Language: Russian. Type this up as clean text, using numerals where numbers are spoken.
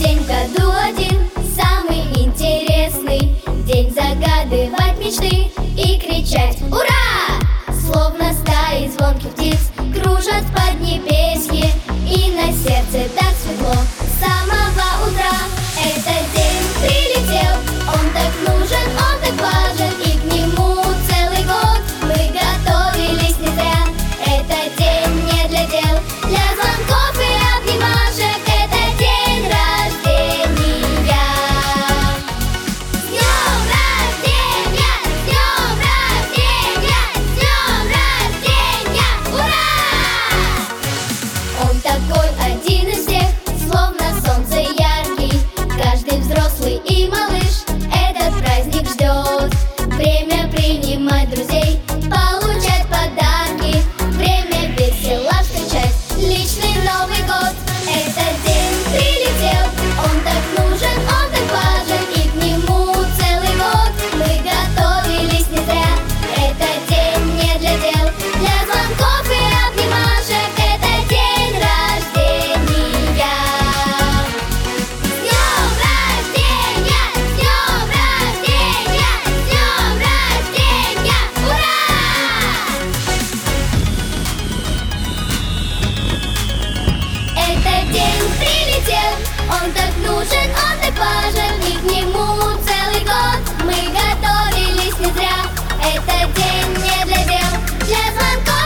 день в году один, самый интересный день загадывать мечты и кричать «Ура!». Словно стаи звонких птиц кружат в поднебесье, и на сердце так светло с самого утра. Этот день прилетел, он так нужен, он так важен, и к нему целый год мы готовились не зря. Этот день не для дел, для звонков и обнимашек, это день рождения. С днем рождения, с днем рождения, с днем рождения, ура! Он такой один из всех, словно солнце яркий. Каждый взрослый и малыш этот праздник ждет. Время принимать друзей, получать подарки, время весело встречать личный Новый год. Этот день прилетел, он так нужен, он так важен, и к нему целый год мы готовились не зря. Этот день не для дел, для звонков и обнимашек, это день рождения. С днем рождения, с днем рождения, с днем рождения, ура! Этот день прилетел, он так нужен, он так важен, и к нему целый год мы готовились не зря. Этот день не для дел, для звонков